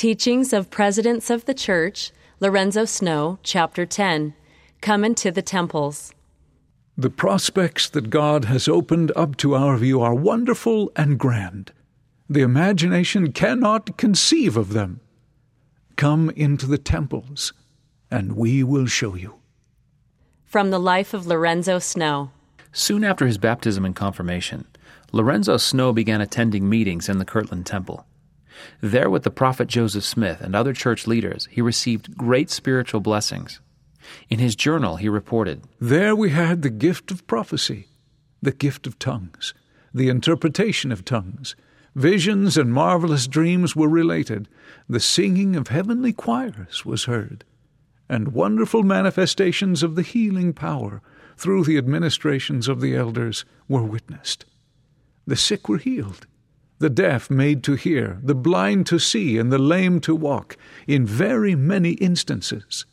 Teachings of Presidents of the Church, Lorenzo Snow, Chapter 10, Come into the Temples. The prospects that God has opened up to our view are wonderful and grand. The imagination cannot conceive of them. Come into the temples, and we will show you. From the life of Lorenzo Snow. Soon after his baptism and confirmation, Lorenzo Snow began attending meetings in the Kirtland Temple. There, with the prophet Joseph Smith and other church leaders, he received great spiritual blessings. In his journal, he reported, There we had the gift of prophecy, the gift of tongues, the interpretation of tongues. Visions and marvelous dreams were related. The singing of heavenly choirs was heard, and wonderful manifestations of the healing power through the administrations of the elders were witnessed. The sick were healed, the deaf made to hear, the blind to see, and the lame to walk, in very many instances.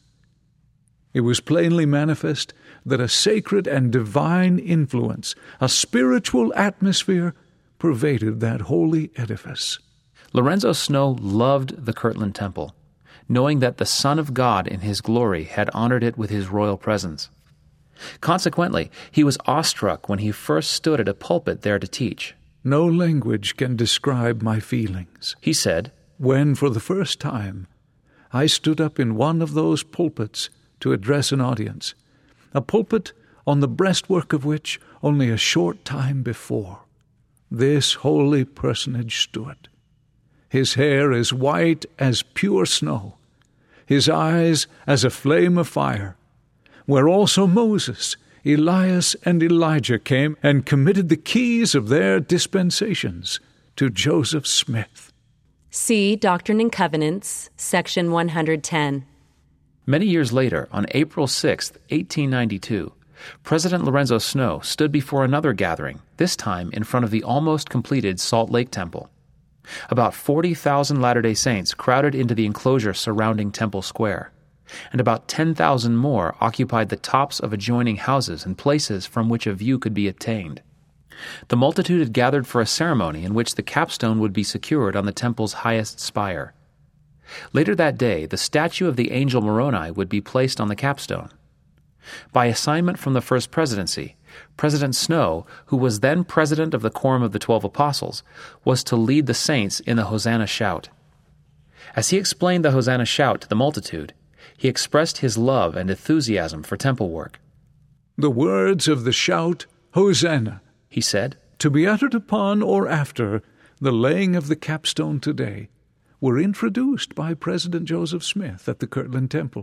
It was plainly manifest that a sacred and divine influence, a spiritual atmosphere, pervaded that holy edifice. Lorenzo Snow loved the Kirtland Temple, knowing that the Son of God in His glory had honored it with His royal presence. Consequently, he was awestruck when he first stood at a pulpit there to teach. No language can describe my feelings, He said, when for the first time I stood up in one of those pulpits to address an audience, a pulpit on the breastwork of which only a short time before this holy personage stood. His hair as white as pure snow, his eyes as a flame of fire, where also Moses, Elias, and Elijah came and committed the keys of their dispensations to Joseph Smith. See Doctrine and Covenants, Section 110. Many years later, on April 6, 1892, President Lorenzo Snow stood before another gathering, this time in front of the almost completed Salt Lake Temple. About 40,000 Latter-day Saints crowded into the enclosure surrounding Temple Square, and about 10,000 more occupied the tops of adjoining houses and places from which a view could be obtained. The multitude had gathered for a ceremony in which the capstone would be secured on the temple's highest spire. Later that day, the statue of the angel Moroni would be placed on the capstone. By assignment from the First Presidency, President Snow, who was then president of the Quorum of the 12 Apostles, was to lead the saints in the Hosanna shout. As he explained the Hosanna shout to the multitude, he expressed his love and enthusiasm for temple work. The words of the shout, Hosanna, He said, to be uttered upon or after the laying of the capstone today, were introduced by President Joseph Smith at the Kirtland Temple,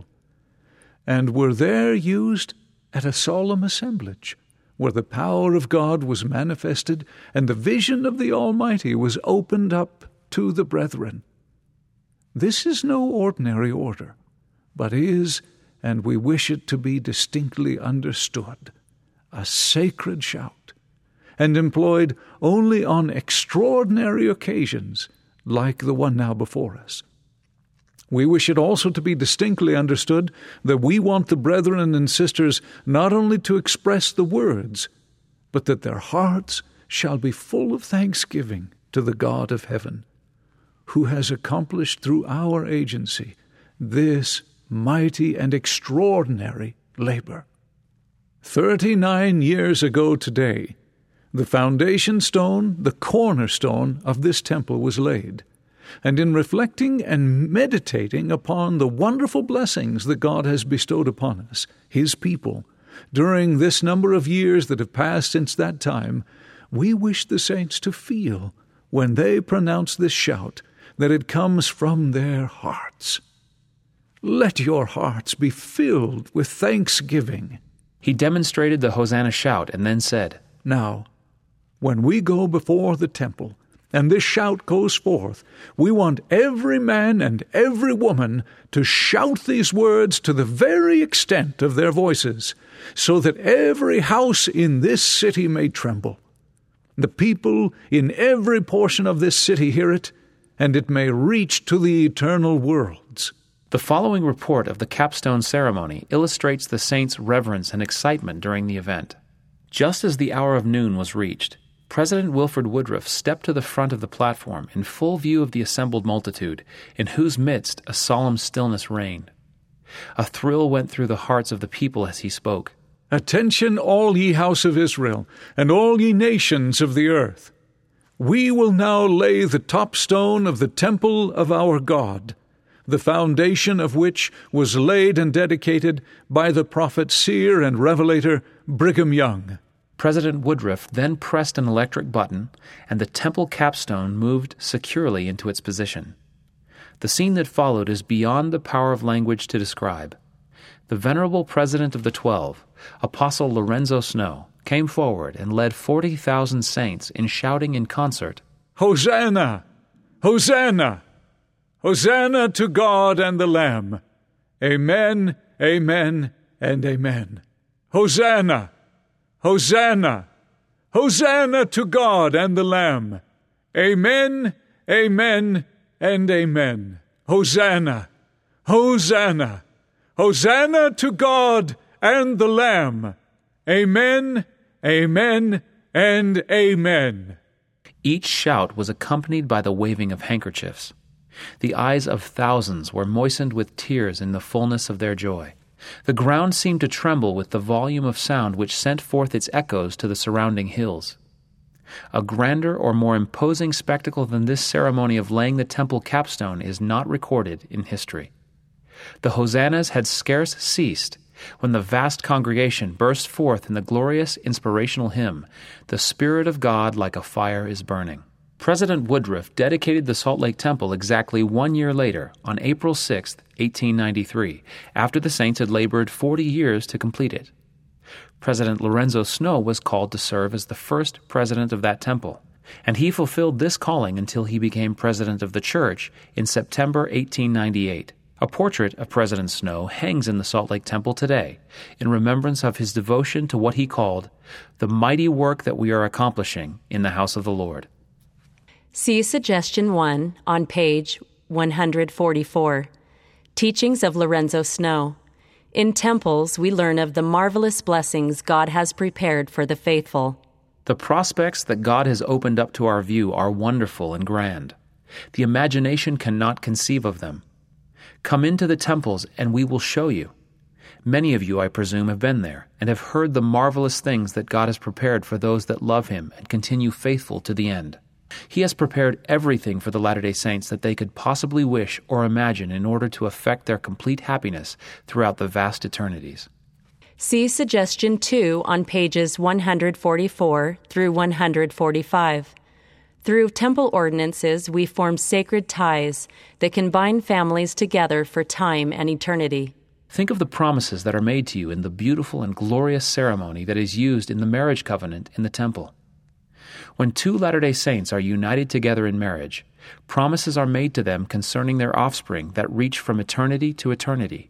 and were there used at a solemn assemblage, where the power of God was manifested and the vision of the Almighty was opened up to the brethren. This is no ordinary order, but is, and we wish it to be distinctly understood, a sacred shout, and employed only on extraordinary occasions like the one now before us. We wish it also to be distinctly understood that we want the brethren and sisters not only to express the words, but that their hearts shall be full of thanksgiving to the God of heaven, who has accomplished through our agency this mighty and extraordinary labor. 39 years ago today, the foundation stone, the cornerstone of this temple was laid. And in reflecting and meditating upon the wonderful blessings that God has bestowed upon us, His people, during this number of years that have passed since that time, we wish the saints to feel, when they pronounce this shout, that it comes from their hearts. Let your hearts be filled with thanksgiving. He demonstrated the Hosanna shout and then said, Now, when we go before the temple, and this shout goes forth, we want every man and every woman to shout these words to the very extent of their voices, so that every house in this city may tremble. The people in every portion of this city hear it, and it may reach to the eternal worlds. The following report of the capstone ceremony illustrates the saints' reverence and excitement during the event. Just as the hour of noon was reached, President Wilford Woodruff stepped to the front of the platform in full view of the assembled multitude, in whose midst a solemn stillness reigned. A thrill went through the hearts of the people as he spoke. "Attention, all ye house of Israel, and all ye nations of the earth. We will now lay the top stone of the temple of our God, the foundation of which was laid and dedicated by the prophet, seer, and revelator Brigham Young." President Woodruff then pressed an electric button, and the temple capstone moved securely into its position. The scene that followed is beyond the power of language to describe. The venerable president of the 12, Apostle Lorenzo Snow, came forward and led 40,000 saints in shouting in concert, "Hosanna! Hosanna! Hosanna to God and the Lamb! Amen, amen, and amen. Hosanna! Hosanna! Hosanna to God and the Lamb! Amen, amen, and amen. Hosanna! Hosanna! Hosanna to God and the Lamb! Amen, amen, and amen." Each shout was accompanied by the waving of handkerchiefs. The eyes of thousands were moistened with tears in the fullness of their joy. The ground seemed to tremble with the volume of sound which sent forth its echoes to the surrounding hills. A grander or more imposing spectacle than this ceremony of laying the temple capstone is not recorded in history. The hosannas had scarce ceased when the vast congregation burst forth in the glorious inspirational hymn, "The Spirit of God like a fire is burning." President Woodruff dedicated the Salt Lake Temple exactly 1 year later, on April 6, 1893, after the saints had labored 40 years to complete it. President Lorenzo Snow was called to serve as the first president of that temple, and he fulfilled this calling until he became president of the church in September 1898. A portrait of President Snow hangs in the Salt Lake Temple today in remembrance of his devotion to what he called the mighty work that we are accomplishing in the house of the Lord. See Suggestion 1 on page 144. Teachings of Lorenzo Snow. In temples, we learn of the marvelous blessings God has prepared for the faithful. The prospects that God has opened up to our view are wonderful and grand. The imagination cannot conceive of them. Come into the temples, and we will show you. Many of you, I presume, have been there and have heard the marvelous things that God has prepared for those that love Him and continue faithful to the end. He has prepared everything for the Latter-day Saints that they could possibly wish or imagine in order to effect their complete happiness throughout the vast eternities. See Suggestion 2 on pages 144 through 145. Through temple ordinances, we form sacred ties that can bind families together for time and eternity. Think of the promises that are made to you in the beautiful and glorious ceremony that is used in the marriage covenant in the temple. When two Latter-day Saints are united together in marriage, promises are made to them concerning their offspring that reach from eternity to eternity.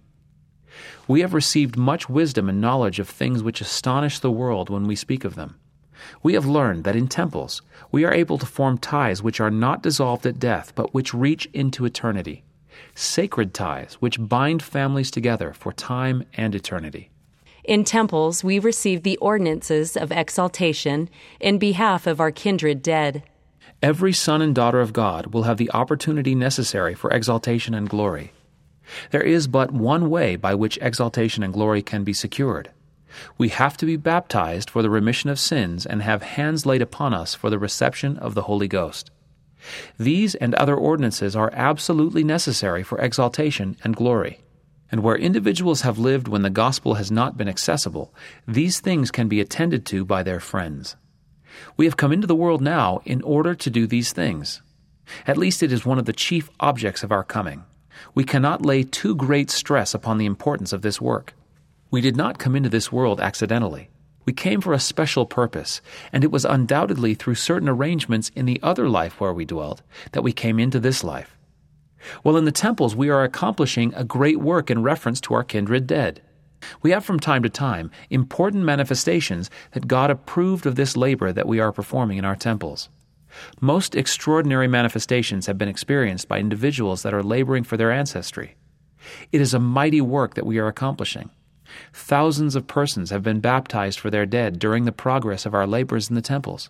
We have received much wisdom and knowledge of things which astonish the world when we speak of them. We have learned that in temples we are able to form ties which are not dissolved at death, but which reach into eternity, sacred ties which bind families together for time and eternity. In temples, we receive the ordinances of exaltation in behalf of our kindred dead. Every son and daughter of God will have the opportunity necessary for exaltation and glory. There is but one way by which exaltation and glory can be secured. We have to be baptized for the remission of sins and have hands laid upon us for the reception of the Holy Ghost. These and other ordinances are absolutely necessary for exaltation and glory. And where individuals have lived when the gospel has not been accessible, these things can be attended to by their friends. We have come into the world now in order to do these things. At least it is one of the chief objects of our coming. We cannot lay too great stress upon the importance of this work. We did not come into this world accidentally. We came for a special purpose, and it was undoubtedly through certain arrangements in the other life where we dwelt that we came into this life. Well, in the temples, we are accomplishing a great work in reference to our kindred dead. We have from time to time important manifestations that God approved of this labor that we are performing in our temples. Most extraordinary manifestations have been experienced by individuals that are laboring for their ancestry. It is a mighty work that we are accomplishing. Thousands of persons have been baptized for their dead during the progress of our labors in the temples.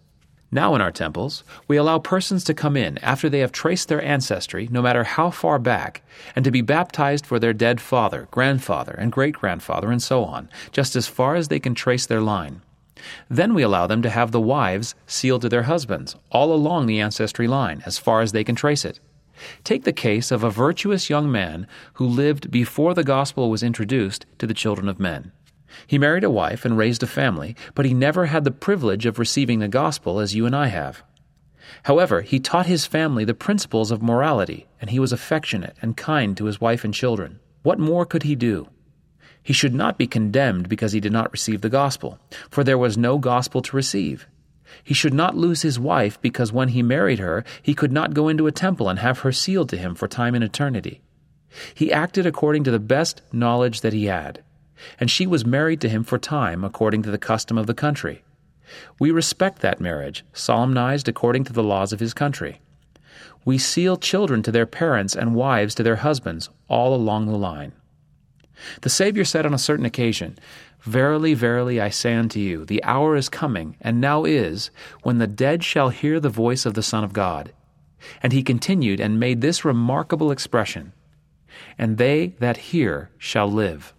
Now in our temples, we allow persons to come in after they have traced their ancestry, no matter how far back, and to be baptized for their dead father, grandfather, and great-grandfather, and so on, just as far as they can trace their line. Then we allow them to have the wives sealed to their husbands, all along the ancestry line, as far as they can trace it. Take the case of a virtuous young man who lived before the gospel was introduced to the children of men. He married a wife and raised a family, but he never had the privilege of receiving the gospel as you and I have. However, he taught his family the principles of morality, and he was affectionate and kind to his wife and children. What more could he do? He should not be condemned because he did not receive the gospel, for there was no gospel to receive. He should not lose his wife because when he married her, he could not go into a temple and have her sealed to him for time and eternity. He acted according to the best knowledge that he had, and she was married to him for time according to the custom of the country. We respect that marriage, solemnized according to the laws of his country. We seal children to their parents and wives to their husbands, all along the line. The Savior said on a certain occasion, "Verily, verily, I say unto you, the hour is coming, and now is, when the dead shall hear the voice of the Son of God." And he continued and made this remarkable expression, "And they that hear shall live."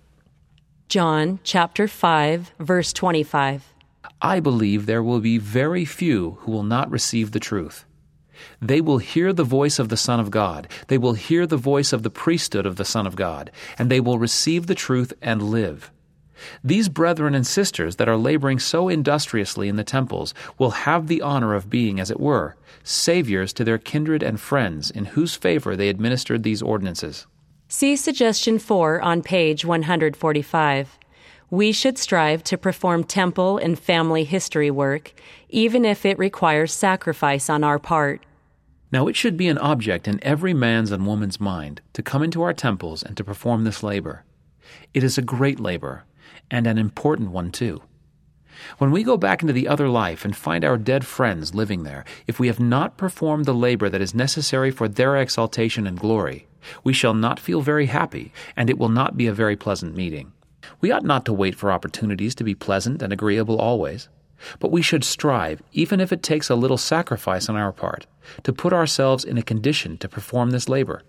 John chapter 5, verse 25. I believe there will be very few who will not receive the truth. They will hear the voice of the Son of God. They will hear the voice of the priesthood of the Son of God, and they will receive the truth and live. These brethren and sisters that are laboring so industriously in the temples will have the honor of being, as it were, saviors to their kindred and friends in whose favor they administered these ordinances. See Suggestion 4 on page 145. We should strive to perform temple and family history work, even if it requires sacrifice on our part. Now it should be an object in every man's and woman's mind to come into our temples and to perform this labor. It is a great labor, and an important one too. When we go back into the other life and find our dead friends living there, if we have not performed the labor that is necessary for their exaltation and glory, we shall not feel very happy, and it will not be a very pleasant meeting. We ought not to wait for opportunities to be pleasant and agreeable always, but we should strive, even if it takes a little sacrifice on our part, to put ourselves in a condition to perform this labor.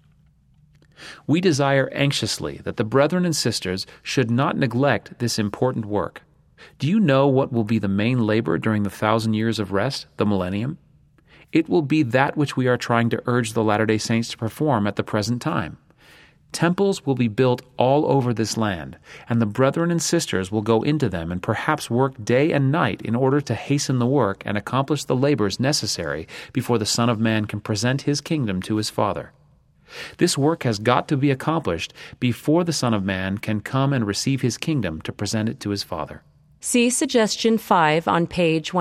We desire anxiously that the brethren and sisters should not neglect this important work. Do you know what will be the main labor during the 1,000 years of rest, the millennium? It will be that which we are trying to urge the Latter-day Saints to perform at the present time. Temples will be built all over this land, and the brethren and sisters will go into them and perhaps work day and night in order to hasten the work and accomplish the labors necessary before the Son of Man can present his kingdom to his Father. This work has got to be accomplished before the Son of Man can come and receive his kingdom to present it to his Father. See Suggestion 5 on page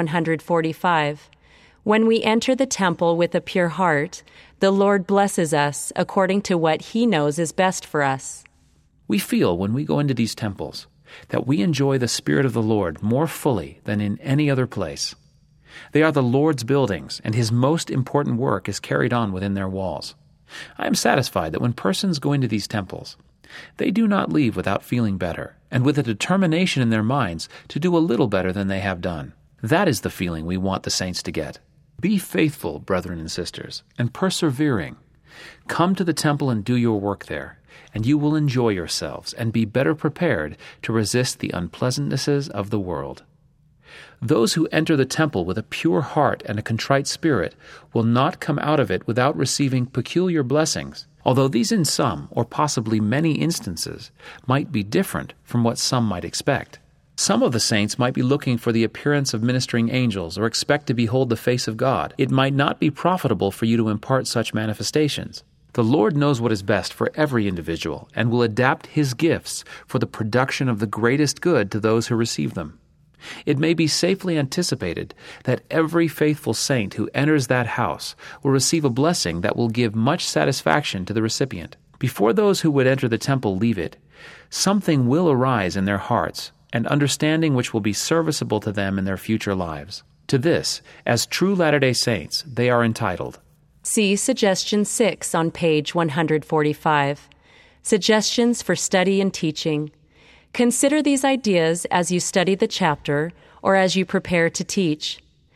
145. When we enter the temple with a pure heart, the Lord blesses us according to what He knows is best for us. We feel when we go into these temples that we enjoy the Spirit of the Lord more fully than in any other place. They are the Lord's buildings, and His most important work is carried on within their walls. I am satisfied that when persons go into these temples, they do not leave without feeling better, and with a determination in their minds to do a little better than they have done. That is the feeling we want the saints to get. Be faithful, brethren and sisters, and persevering. Come to the temple and do your work there, and you will enjoy yourselves and be better prepared to resist the unpleasantnesses of the world. Those who enter the temple with a pure heart and a contrite spirit will not come out of it without receiving peculiar blessings, although these in some, or possibly many instances, might be different from what some might expect. Some of the saints might be looking for the appearance of ministering angels or expect to behold the face of God. It might not be profitable for you to impart such manifestations. The Lord knows what is best for every individual and will adapt His gifts for the production of the greatest good to those who receive them. It may be safely anticipated that every faithful saint who enters that house will receive a blessing that will give much satisfaction to the recipient. Before those who would enter the temple leave it, something will arise in their hearts, and understanding which will be serviceable to them in their future lives. To this, as true Latter-day Saints, they are entitled. See Suggestion 6 on page 145. Suggestions for study and teaching. Consider these ideas as you study the chapter or as you prepare to teach.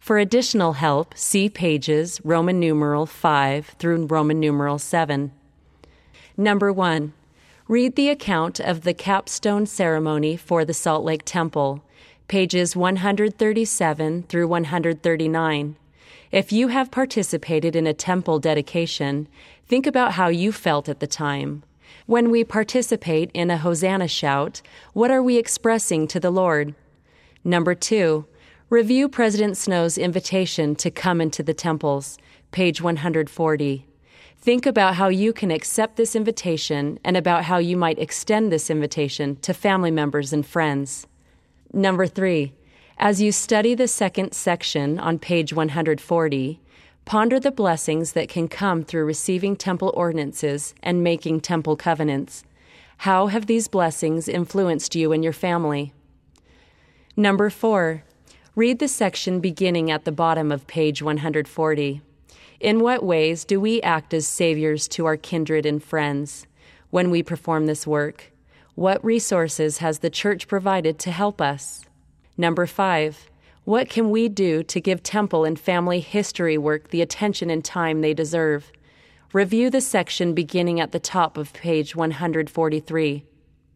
For additional help, see pages Roman numeral 5 through Roman numeral 7. Number 1. Read the account of the capstone ceremony for the Salt Lake Temple, pages 137 through 139. If you have participated in a temple dedication, think about how you felt at the time. When we participate in a Hosanna shout, what are we expressing to the Lord? Number 2. Review President Snow's invitation to come into the temples, page 140. Think about how you can accept this invitation and about how you might extend this invitation to family members and friends. Number 3. As you study the second section on page 140, ponder the blessings that can come through receiving temple ordinances and making temple covenants. How have these blessings influenced you and your family? Number 4. Read the section beginning at the bottom of page 140. In what ways do we act as saviors to our kindred and friends when we perform this work? What resources has the church provided to help us? Number 5. What can we do to give temple and family history work the attention and time they deserve? Review the section beginning at the top of page 143.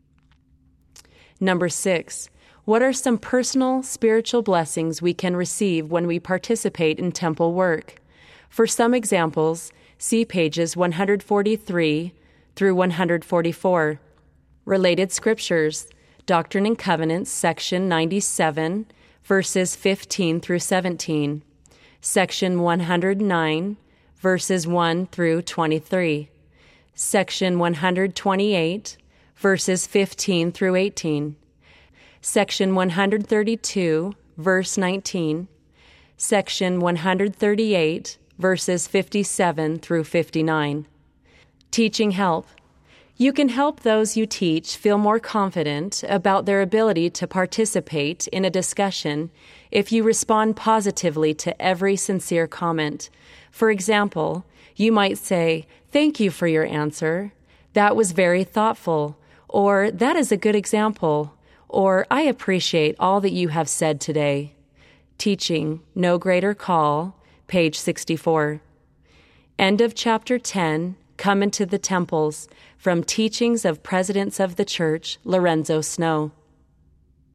Number 6. What are some personal spiritual blessings we can receive when we participate in temple work? For some examples, see pages 143 through 144. Related scriptures, Doctrine and Covenants, section 97, verses 15 through 17, section 109, verses 1 through 23, section 128, verses 15 through 18, section 132, verse 19, section 138, verses 57 through 59. Teaching help. You can help those you teach feel more confident about their ability to participate in a discussion if you respond positively to every sincere comment. For example, you might say, "Thank you for your answer. That was very thoughtful," or "That is a good example," or "I appreciate all that you have said today." Teaching, No Greater Call, page 64. End of chapter 10, Come into the Temples, from Teachings of Presidents of the Church, Lorenzo Snow.